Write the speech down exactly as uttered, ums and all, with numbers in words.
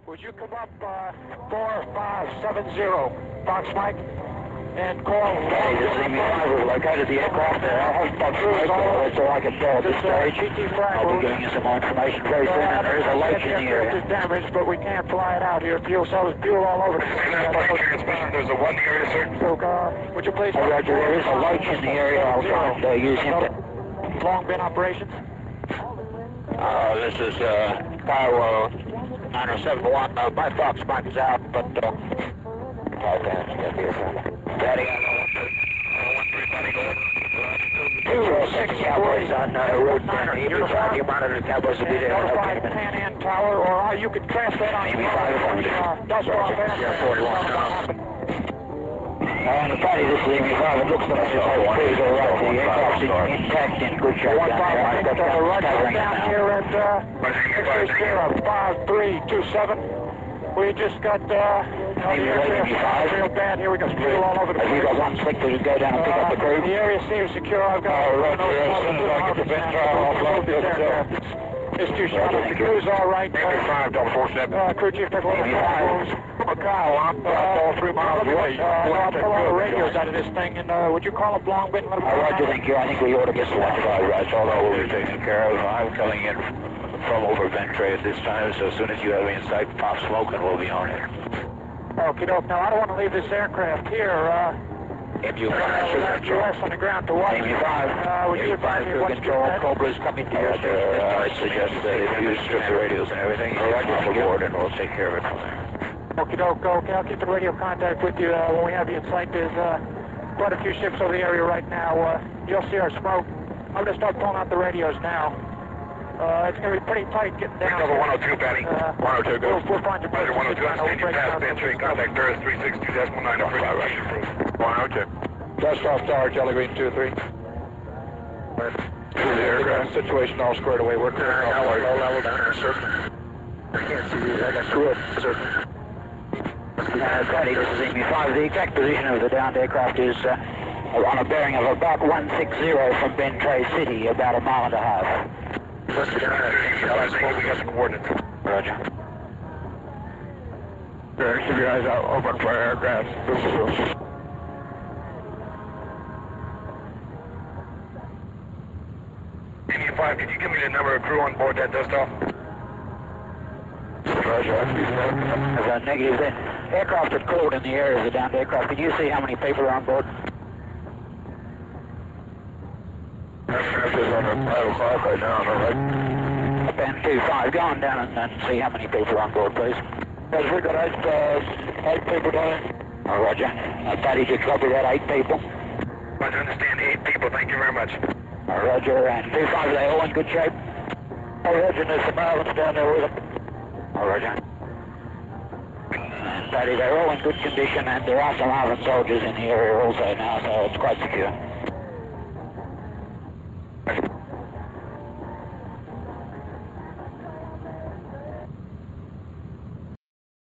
Would you come up uh, four five seven zero, Fox Mike, and call... Hey, this is Amy five. We've located the aircraft there. I have Fox Mike, that's all I can tell at this stage. I'll be giving you some more information very soon, and there is a lake in the area. It's damaged, but we can't fly it out here. Fuel cells, fuel all over the place. There's a one area, sir. So, uh, would you please... Oh, Roger, there is a lake in the area. I'll try and uh, use him to... Long bin operations? Uh, this is, uh, Kyle, nine oh seven one, uh, my Fox Mike is out, but, uh... Okay, Daddy, two oh six Cowboys on, uh, Road nine, Amy five, you monitor the Cowboys will be there. Notify Pan Am Tower, or uh, you could transfer that on... Amy five, uh, Dust off there. Yeah, forty-one. On the party, this is Amy five. It looks like it's all cruise all right. The aircraft is intact in good shape down there. I've got uh, right covering down it now. here at uh, five three two seven. We just got, uh, you know, the aircraft real bad here. We got fuel all over the place. Have you got one slick to go down and pick up the crew? The area seems secure. I've got... Oh, right there. As soon as I get the vent I'll offload this aircraft. It's too short. The crew's all right. Amy five, double four seven. Uh, crew chief, take a look at the Kyle, I'm all three miles away. Uh, I'll pull all the radios out of this thing, and uh, would you call up Long Bin? All right, thank you. I think we ought to get selected. All right, that's all that will be taken care of. I'm coming in from over Ventray at this time, so as soon as you have me in sight, pop smoke and we'll be on it. Okay, doke. Now, I don't want to leave this aircraft here. Uh, M U uh, five, without U S on the ground to watch. M U five, Uh, would you M U five, advise me crew what to do control, with that? Cobra's coming to your station. Uh, I suggest that if you strip the radios and everything, you come off aboard and we'll take care of it from there. Okay, doke. Okay, I'll keep in radio contact with you uh, when we have you in sight. There's uh, quite a few ships over the area right now. Uh, you'll see our smoke. I'm going to start pulling out the radios now. Uh, it's going to be pretty tight getting down. Number one oh two, Patty. Uh, one oh two, go. We'll, we'll find your Roger, one oh two, place. I'm standing past Ventry. Contact Durst three six two decimal nine. one oh two. Dust off tower, Jelly Green two three. The aircraft situation all squared away. We're clearing off. Low level down there, sir. I can't see you. I got screw up, sir. Uh, Patty, this is Amy five. The exact position of the downed aircraft is uh, on a bearing of about one sixty from Bentray City, about a mile and a half. Let's get down there. We got some coordinates. Roger. There, keep your eyes out open for aircraft. Amy five, could you give me the number of crew on board that dust off? Roger. There's a negative there. Aircraft are cooled in the area of the downed aircraft. Can you see how many people are on board? Aircraft is on the five o'clock right now, all right? Band two five, go on down and, and see how many people are on board, please. Yes, we got eight, uh, eight people down. Oh, Roger. Uh, Patty, did you copy that? Eight people? I understand eight people, thank you very much. Oh, Roger. And two five, are they all in good shape? Oh, Roger, there's some islands down there with them. Oh, Roger. And Patty, they're all in good condition, and there are some Harvard soldiers in the area also now, so it's quite secure.